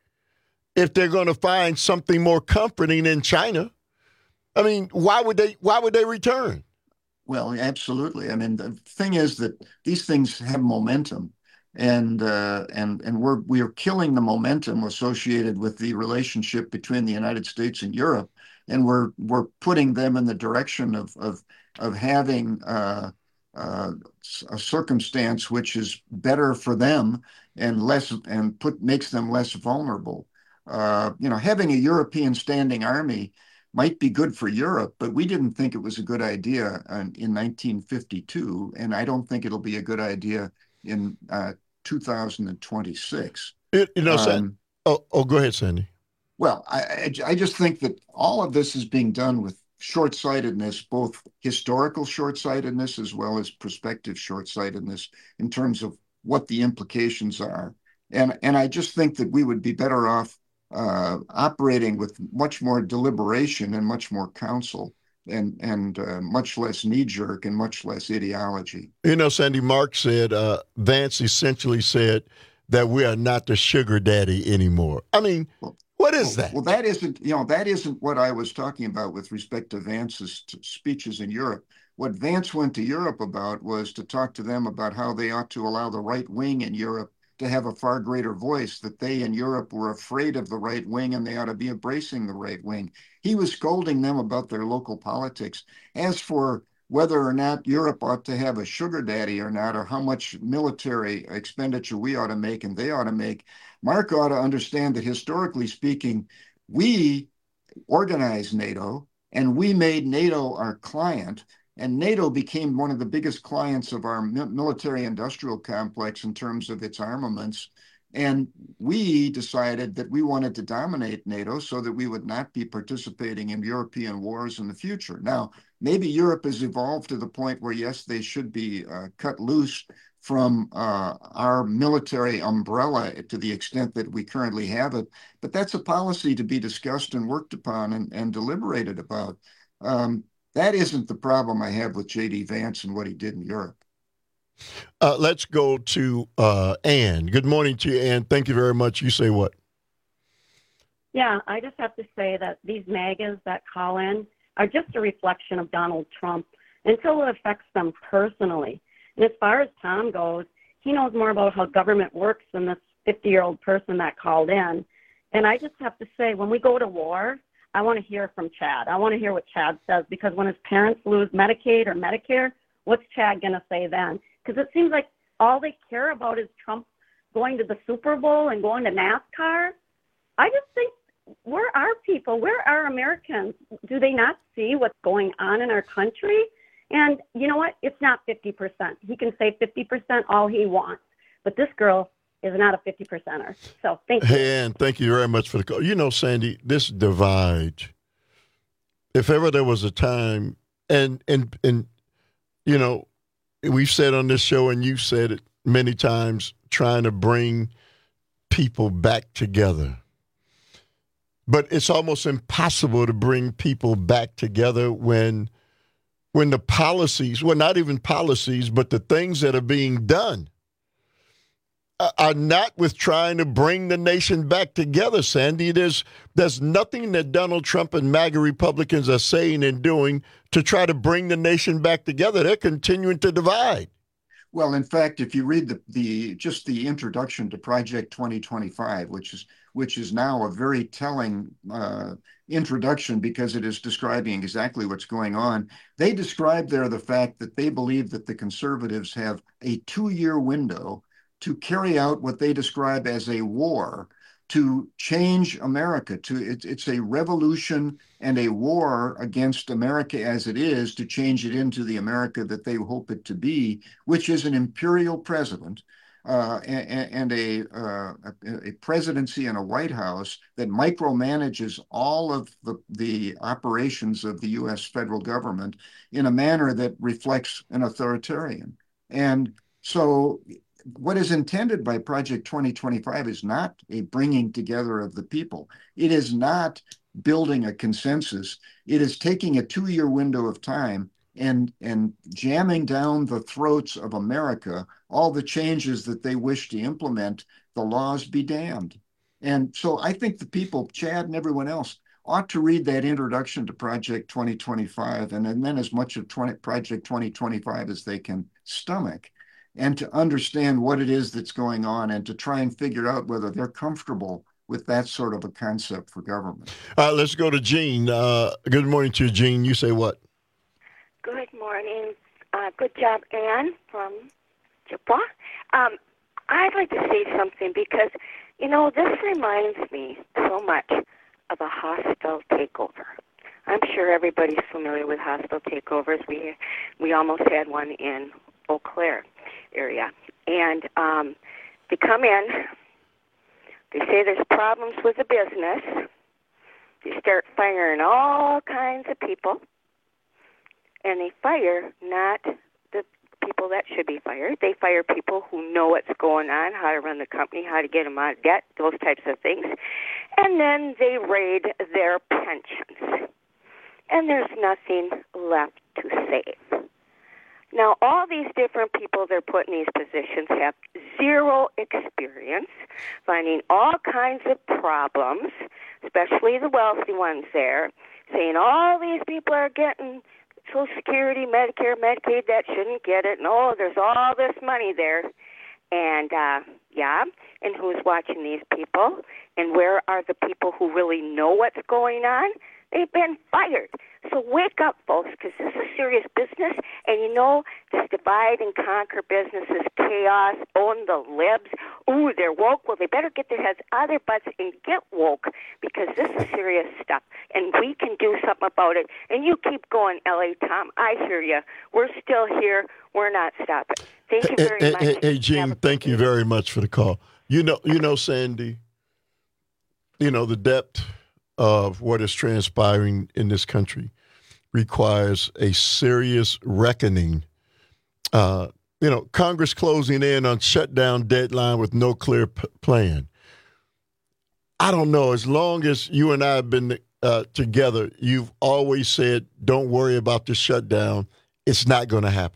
if they're going to find something more comforting in China. I mean, why would they? Why would they return? Well, absolutely. I mean, the thing is that these things have momentum, and uh, and and we're we are killing the momentum associated with the relationship between the United States and Europe, and we're we're putting them in the direction of of of having uh, uh, a circumstance which is better for them and less and put makes them less vulnerable. Uh, you know, having a European standing army might be good for Europe, but we didn't think it was a good idea in, in nineteen fifty-two, and I don't think it'll be a good idea in uh, two thousand twenty-six. It, you know, um, Sandy, oh, oh, go ahead, Sandy. Well, I, I, I just think that all of this is being done with short-sightedness, both historical short-sightedness as well as prospective short-sightedness in terms of what the implications are. And, and I just think that we would be better off Uh, operating with much more deliberation and much more counsel and and uh, much less knee-jerk and much less ideology. You know, Sandy, Mark said, uh, Vance essentially said that we are not the sugar daddy anymore. I mean, well, what is well, that? Well, that isn't, you know, that isn't what I was talking about with respect to Vance's t- speeches in Europe. What Vance went to Europe about was to talk to them about how they ought to allow the right wing in Europe to have a far greater voice, that they in Europe were afraid of the right wing and they ought to be embracing the right wing. He was scolding them about their local politics. As for whether or not Europe ought to have a sugar daddy or not, or how much military expenditure we ought to make and they ought to make, Mark ought to understand that historically speaking, we organized NATO and we made NATO our client. And NATO became one of the biggest clients of our military-industrial complex in terms of its armaments. And we decided that we wanted to dominate NATO so that we would not be participating in European wars in the future. Now, maybe Europe has evolved to the point where, yes, they should be uh, cut loose from uh, our military umbrella to the extent that we currently have it. But that's a policy to be discussed and worked upon and, and deliberated about. Um, That isn't the problem I have with J D Vance and what he did in Europe. Uh, let's go to uh, Ann. Good morning to you, Ann. Thank you very much. You say what? Yeah, I just have to say that these MAGAs that call in are just a reflection of Donald Trump until it affects them personally. And as far as Tom goes, he knows more about how government works than this fifty-year-old person that called in. And I just have to say, when we go to war, I want to hear from Chad. I want to hear what Chad says, because when his parents lose Medicaid or Medicare, what's Chad going to say then? Because it seems like all they care about is Trump going to the Super Bowl and going to NASCAR. I just think, where are people? Where are Americans? Do they not see what's going on in our country? And you know what? It's not fifty percent. He can say fifty percent all he wants. But this girl is not a fifty percenter. So thank you. Hey, Ann, thank you very much for the call. You know, Sandy, this divide, if ever there was a time, and, and, and you know, we've said on this show, and you've said it many times, trying to bring people back together. But it's almost impossible to bring people back together when, when the policies, well, not even policies, but the things that are being done are not with trying to bring the nation back together, Sandy. There's there's nothing that Donald Trump and MAGA Republicans are saying and doing to try to bring the nation back together. They're continuing to divide. Well, in fact, if you read the, the just the introduction to Project twenty twenty-five, which is which is now a very telling uh, introduction because it is describing exactly what's going on, they describe there the fact that they believe that the conservatives have a two-year window to carry out what they describe as a war to change America. To it, it's a revolution and a war against America as it is, to change it into the America that they hope it to be, which is an imperial president uh, and, and a, uh, a presidency and a White House that micromanages all of the, the operations of the U S federal government in a manner that reflects an authoritarian. And so what is intended by Project twenty twenty-five is not a bringing together of the people. It is not building a consensus. It is taking a two-year window of time and, and jamming down the throats of America all the changes that they wish to implement, the laws be damned. And so I think the people, Chad and everyone else, ought to read that introduction to Project twenty twenty-five and, and then as much of twenty, Project twenty twenty-five as they can stomach, and to understand what it is that's going on and to try and figure out whether they're comfortable with that sort of a concept for government. All right, let's go to Gene. Uh, good morning to you, Gene. You say what? Good morning. Uh, good job, Ann from Chippewa. Um, I'd like to say something because, you know, this reminds me so much of a hostile takeover. I'm sure everybody's familiar with hostile takeovers. We we almost had one in Eau Claire area. And um, they come in, they say there's problems with the business, they start firing all kinds of people, and they fire not the people that should be fired. They fire people who know what's going on, how to run the company, how to get them out of debt, those types of things. And then they raid their pensions. And there's nothing left to save. Now, all these different people they're put in these positions have zero experience, finding all kinds of problems, especially the wealthy ones there, saying all these people are getting Social Security, Medicare, Medicaid that shouldn't get it, and oh, there's all this money there. And, uh, yeah, and who's watching these people? And where are the people who really know what's going on? They've been fired. So wake up, folks, because this is serious business. And, you know, this divide and conquer business is chaos. Own the libs. Ooh, they're woke. Well, they better get their heads out of their butts and get woke because this is serious stuff. And we can do something about it. And you keep going, L A Tom. I hear you. We're still here. We're not stopping. Thank you very hey, much. Hey, hey Gene, thank you very much for the call. You know, you know, Sandy, you know, the depth of what is transpiring in this country requires a serious reckoning. Uh, you know, Congress closing in on shutdown deadline with no clear p- plan. I don't know. As long as you and I have been uh, together, you've always said, don't worry about the shutdown. It's not going to happen.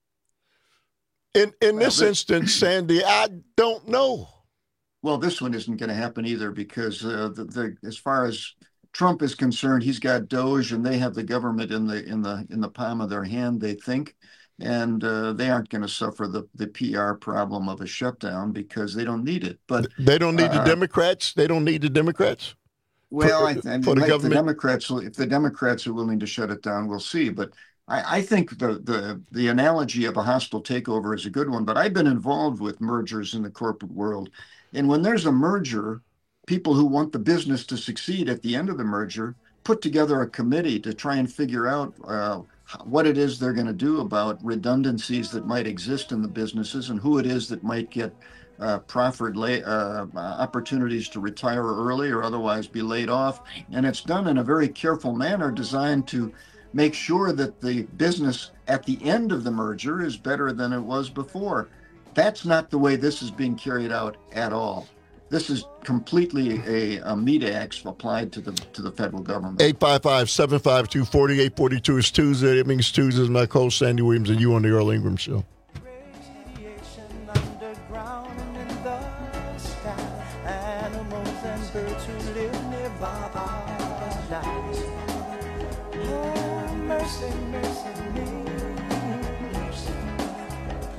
In in well, this, this instance, Sandy, I don't know. Well, this one isn't going to happen either because uh, the, the as far as Trump is concerned, he's got Doge, and they have the government in the in the in the palm of their hand, they think, and uh, they aren't going to suffer the the P R problem of a shutdown because they don't need it. But they don't need uh, the Democrats. They don't need the Democrats. Well, for, I, I mean, for the like government. the Democrats, if the Democrats are willing to shut it down, we'll see. But I, I think the the the analogy of a hostile takeover is a good one. But I've been involved with mergers in the corporate world. And when there's a merger, people who want the business to succeed at the end of the merger put together a committee to try and figure out uh, what it is they're going to do about redundancies that might exist in the businesses and who it is that might get uh, proffered lay, uh, opportunities to retire early or otherwise be laid off. And it's done in a very careful manner designed to make sure that the business at the end of the merger is better than it was before. That's not the way this is being carried out at all. This is completely a, a meat axe applied to the to the federal government. eight five five, seven five two, four eight four two is Tuesday. It means Tuesday is my co-host Sandy Williams and you on the Earl Ingram Show.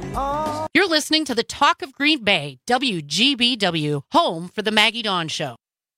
You're listening to the Talk of Green Bay, W G B W, home for the Maggie Dawn Show.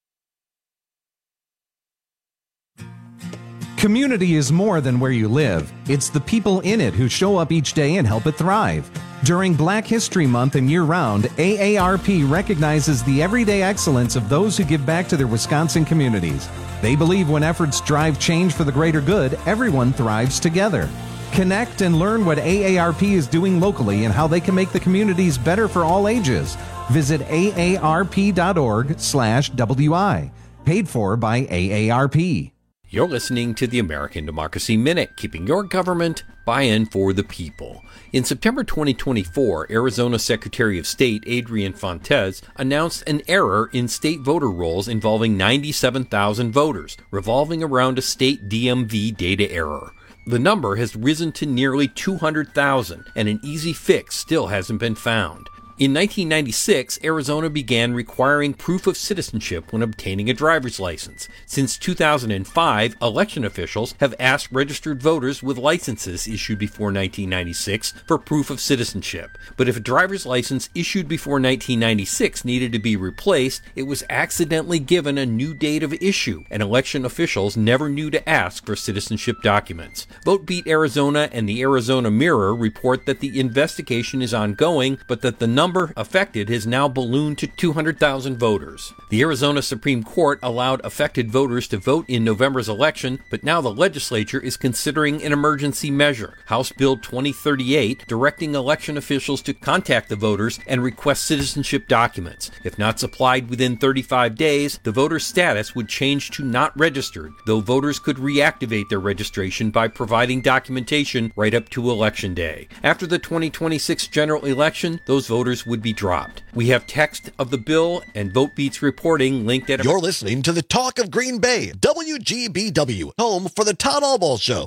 Community is more than where you live. It's the people in it who show up each day and help it thrive. During Black History Month and year-round, A A R P recognizes the everyday excellence of those who give back to their Wisconsin communities. They believe when efforts drive change for the greater good, everyone thrives together. Connect and learn what A A R P is doing locally and how they can make the communities better for all ages. Visit A A R P dot org slash W I. Paid for by A A R P. You're listening to the American Democracy Minute, keeping your government buy-in for the people. In September twenty twenty-four, Arizona Secretary of State Adrian Fontes announced an error in state voter rolls involving ninety-seven thousand voters, revolving around a state D M V data error. The number has risen to nearly two hundred thousand, and an easy fix still hasn't been found. In nineteen ninety-six, Arizona began requiring proof of citizenship when obtaining a driver's license. Since two thousand five, election officials have asked registered voters with licenses issued before nineteen ninety-six for proof of citizenship. But if a driver's license issued before nineteen ninety-six needed to be replaced, it was accidentally given a new date of issue, and election officials never knew to ask for citizenship documents. VoteBeat Arizona and the Arizona Mirror report that the investigation is ongoing, but that the number affected has now ballooned to two hundred thousand voters. The Arizona Supreme Court allowed affected voters to vote in November's election, but now the legislature is considering an emergency measure, House Bill twenty thirty-eight, directing election officials to contact the voters and request citizenship documents. If not supplied within thirty-five days, the voter's status would change to not registered, though voters could reactivate their registration by providing documentation right up to Election Day. After the twenty twenty-six general election, those voters would be dropped. We have text of the bill and VoteBeat's reporting linked at... You're listening to the Talk of Green Bay, W G B W, home for the Todd Albaugh Show.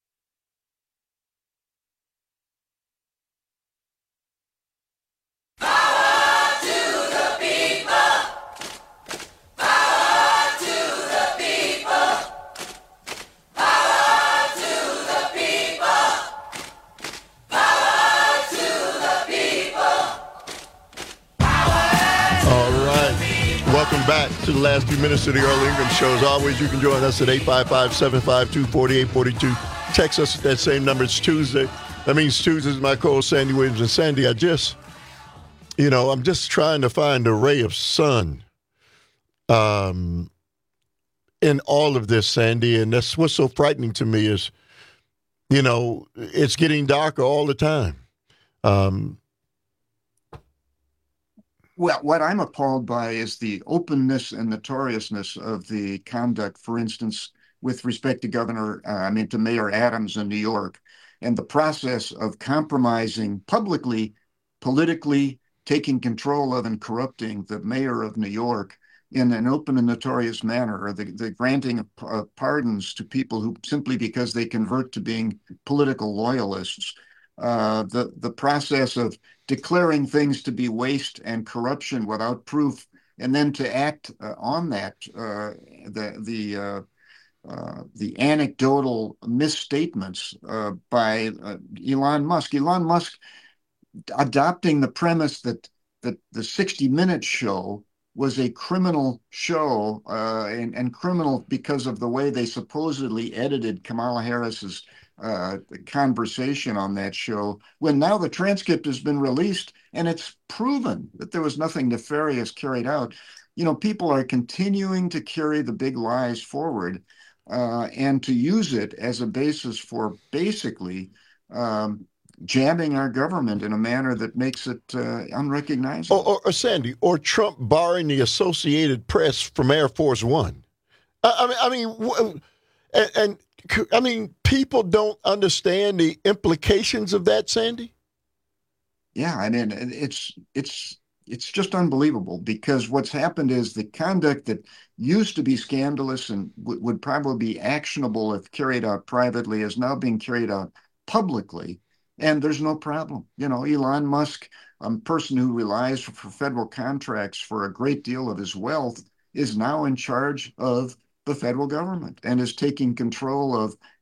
Welcome back to the last few minutes of the Earl Ingram Show. As always, you can join us at eight five five, seven five two, four eight four two. Text us at that same number. It's Tuesday. That means Tuesday is my co-host, Sandy Williams. And Sandy, I just, you know, I'm just trying to find a ray of sun um, in all of this, Sandy. And that's what's so frightening to me is, you know, it's getting darker all the time. Um Well, what I'm appalled by is the openness and notoriousness of the conduct, for instance, with respect to Governor, uh, I mean, to Mayor Adams in New York, and the process of compromising publicly, politically, taking control of and corrupting the mayor of New York in an open and notorious manner, or the, the granting of uh, pardons to people who simply because they convert to being political loyalists. Uh, the, the process of declaring things to be waste and corruption without proof, and then to act uh, on that, uh, the the uh, uh, the anecdotal misstatements uh, by uh, Elon Musk. Elon Musk adopting the premise that that the sixty minutes show was a criminal show uh, and, and criminal because of the way they supposedly edited Kamala Harris's uh, conversation on that show, when now the transcript has been released and it's proven that there was nothing nefarious carried out. You know, people are continuing to carry the big lies forward uh, and to use it as a basis for basically um, jamming our government in a manner that makes it uh, unrecognizable. Or, or, or Sandy, or Trump borrowing the Associated Press from Air Force One. I, I mean, I mean, and, and I mean, people don't understand the implications of that, Sandy. Yeah, I mean, it's it's it's just unbelievable, because what's happened is the conduct that used to be scandalous and w- would probably be actionable if carried out privately is now being carried out publicly. And there's no problem. You know, Elon Musk, a person who relies for, for federal contracts for a great deal of his wealth, is now in charge of the federal government and is taking control of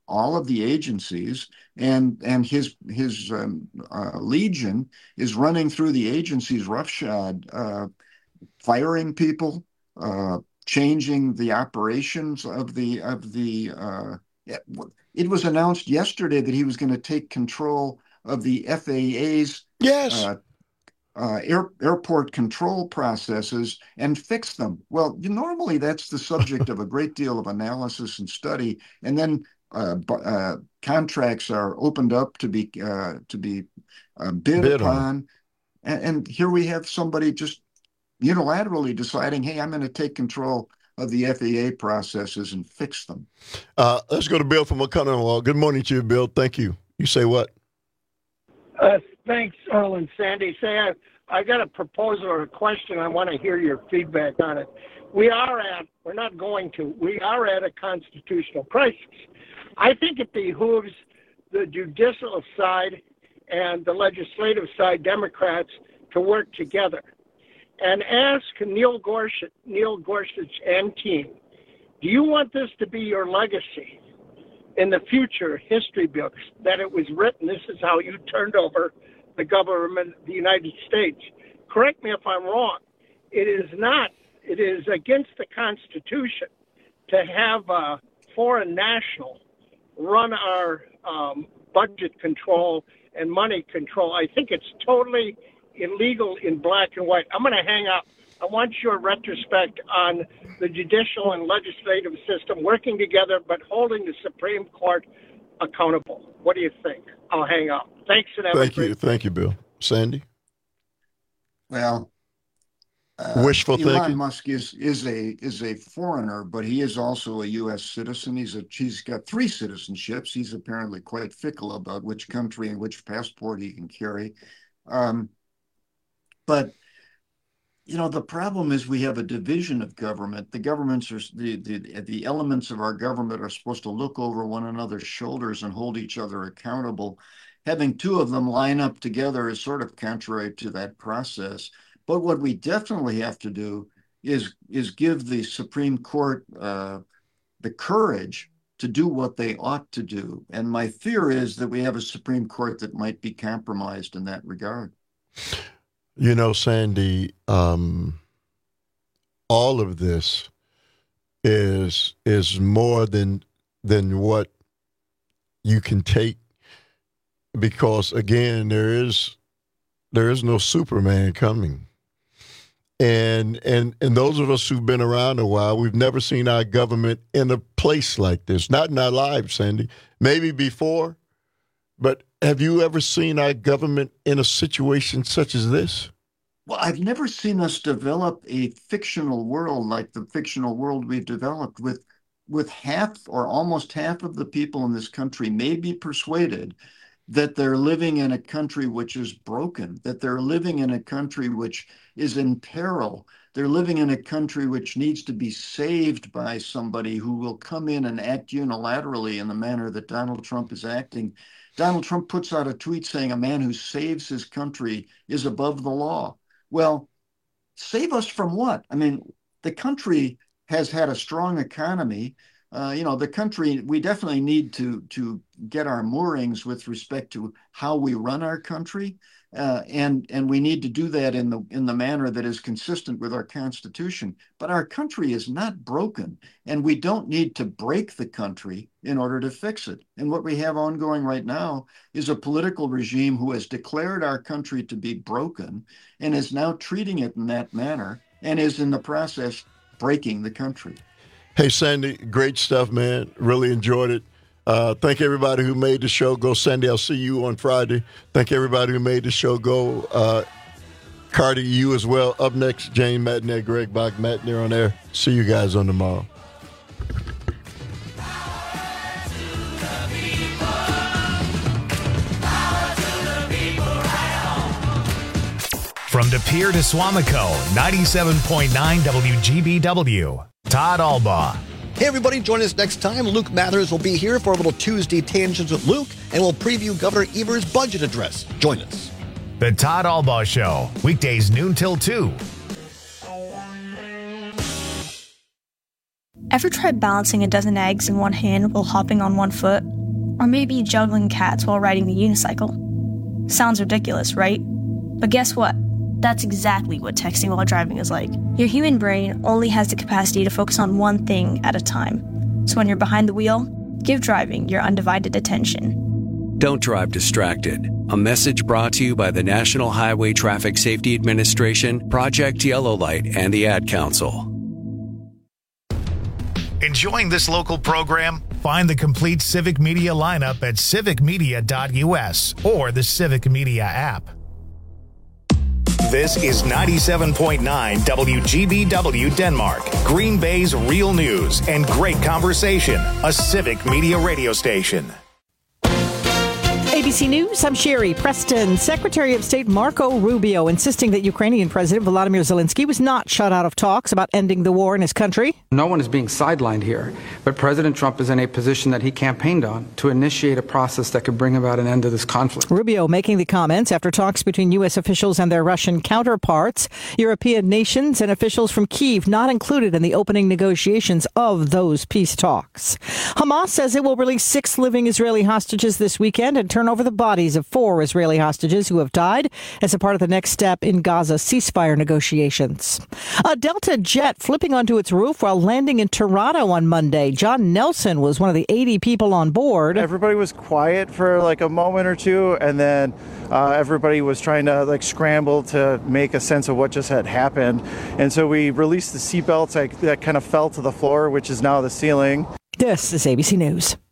all of the agencies, and and his his um, uh, legion is running through the agencies roughshod, uh, firing people, uh, changing the operations of the of the. Uh, it was announced yesterday that he was going to take control of the F A A's yes. Uh, Uh, air, airport control processes and fix them. Well, you, normally that's the subject of a great deal of analysis and study, and then uh, uh, contracts are opened up to be uh, to be uh, bid, bid upon, and, and here we have somebody just unilaterally deciding, "Hey, I'm going to take control of the F A A processes and fix them." Uh, let's go to Bill from McConnell. Good morning to you, Bill. Thank you. You say what? Uh, thanks, Earl and Sandy. Say I, I got a proposal or a question. I want to hear your feedback on it. We are at, we're not going to, we are at a constitutional crisis. I think it behooves the judicial side and the legislative side, Democrats, to work together and ask Neil Gorsuch, Neil Gorsuch and team, do you want this to be your legacy in the future history books, that it was written, this is how you turned over the government of the United States? Correct me if I'm wrong. It is not, it is against the Constitution to have a foreign national run our um, budget control and money control. I think it's totally illegal in black and white. I'm going to hang up. I want your retrospect on the judicial and legislative system working together, but holding the Supreme Court accountable. What do you think? I'll hang up. Thanks and have Thank a you. great Thank you, Bill. Sandy? Well, uh, wishful Elon thinking. Musk is is a is a foreigner, but he is also a U S citizen. He's a he's got three citizenships. He's apparently quite fickle about which country and which passport he can carry. Um, but you know, the problem is we have a division of government. The governments are the, the the elements of our government are supposed to look over one another's shoulders and hold each other accountable. Having two of them line up together is sort of contrary to that process. But what we definitely have to do is is give the Supreme Court uh, the courage to do what they ought to do. And my fear is that we have a Supreme Court that might be compromised in that regard. You know, Sandy, um, all of this is is more than than what you can take, because again, there is there is no Superman coming, and and and those of us who've been around a while, we've never seen our government in a place like this. Not in our lives, Sandy. Maybe before. But have you ever seen our government in a situation such as this? Well, I've never seen us develop a fictional world like the fictional world we've developed with with half or almost half of the people in this country may be persuaded that they're living in a country which is broken, that they're living in a country which is in peril. They're living in a country which needs to be saved by somebody who will come in and act unilaterally in the manner that Donald Trump is acting. Donald Trump puts out a tweet saying a man who saves his country is above the law. Well, save us from what? I mean, the country has had a strong economy. Uh, you know, the country, we definitely need to to get our moorings with respect to how we run our country. Uh, and and we need to do that in the in the manner that is consistent with our Constitution. But our country is not broken, and we don't need to break the country in order to fix it. And what we have ongoing right now is a political regime who has declared our country to be broken and is now treating it in that manner and is in the process breaking the country. Hey, Sandy, great stuff, man. Really enjoyed it. Uh, thank everybody who made the show. Go, Sandy. I'll see you on Friday. Thank everybody who made the show. Go, uh, Cardi, you as well. Up next, Jane Matney, Greg Bach, Matney on air. See you guys on tomorrow. From De Pere to Swamico, ninety-seven point nine W G B W. Todd Albaugh. Hey, everybody, join us next time. Luke Mathers will be here for a little Tuesday Tangents with Luke, and we'll preview Governor Evers' budget address. Join us. The Todd Albaugh Show, weekdays noon till two. Ever tried balancing a dozen eggs in one hand while hopping on one foot? Or maybe juggling cats while riding the unicycle. Sounds ridiculous, right? But guess what? That's exactly what texting while driving is like. Your human brain only has the capacity to focus on one thing at a time. So when you're behind the wheel, give driving your undivided attention. Don't drive distracted. A message brought to you by the National Highway Traffic Safety Administration, Project Yellow Light, and the Ad Council. Enjoying this local program? Find the complete Civic Media lineup at civic media dot u s or the Civic Media app. This is ninety-seven point nine W G B W Denmark, Green Bay's real news and great conversation, a Civic Media radio station. A B C News, I'm Sherry Preston. Secretary of State Marco Rubio insisting that Ukrainian President Volodymyr Zelensky was not shut out of talks about ending the war in his country. No one is being sidelined here, but President Trump is in a position that he campaigned on to initiate a process that could bring about an end to this conflict. Rubio making the comments after talks between U S officials and their Russian counterparts. European nations and officials from Kyiv not included in the opening negotiations of those peace talks. Hamas says it will release six living Israeli hostages this weekend and turn over the bodies of four Israeli hostages who have died as a part of the next step in Gaza ceasefire negotiations. A Delta jet flipping onto its roof while landing in Toronto on Monday. John Nelson was one of the eighty people on board. Everybody was quiet for like a moment or two, and then uh, everybody was trying to like scramble to make a sense of what just had happened. And so we released the seatbelts like, that kind of fell to the floor, which is now the ceiling. This is A B C News.